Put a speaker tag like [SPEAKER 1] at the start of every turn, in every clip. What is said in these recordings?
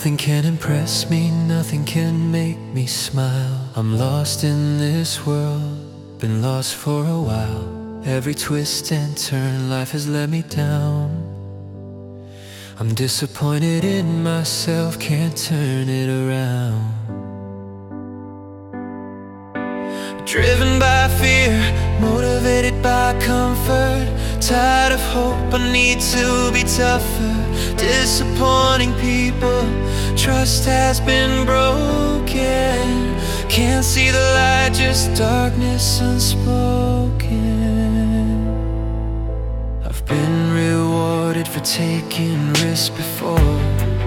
[SPEAKER 1] Nothing can impress me, nothing can make me smile. I'm lost in this world, been lost for a while. Every twist and turn, life has let me down. I'm disappointed in myself, can't turn it around. Driven by fear, motivated by comfort. Tired of hope, I need to be tougher. Disappointing people, trust has been broken. Can't see the light, just darkness unspoken. I've been rewarded for taking risks before,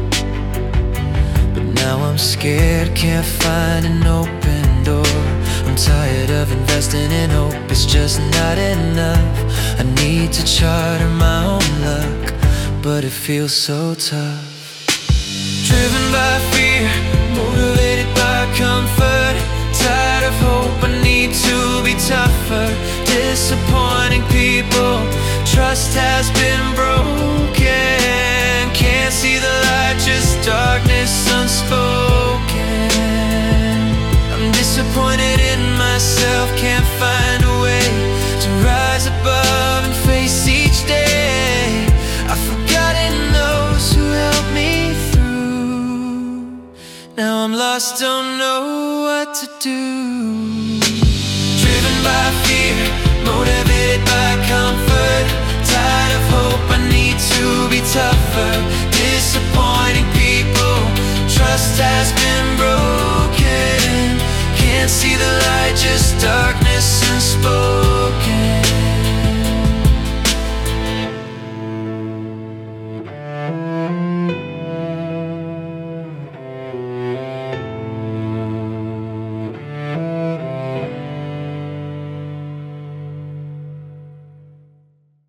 [SPEAKER 1] but now I'm scared, can't find an open door. I'm tired of investing in hope, it's just not enough. I need to charter my own luck, but it feels so tough. Driven by fear, motivated by comfort. Tired of hope, I need to be tougher. Disappointing people, trust has been broken. Can't see the light, just darkness unspoken. I'm disappointed in myself, can't find a way to rise above and face each day. I've forgotten those who helped me through. Now I'm lost, don't know what to do. Driven by fear, motivated by comfort. Tired of hope, I need to be tougher. Disappointing people, trust has been broken.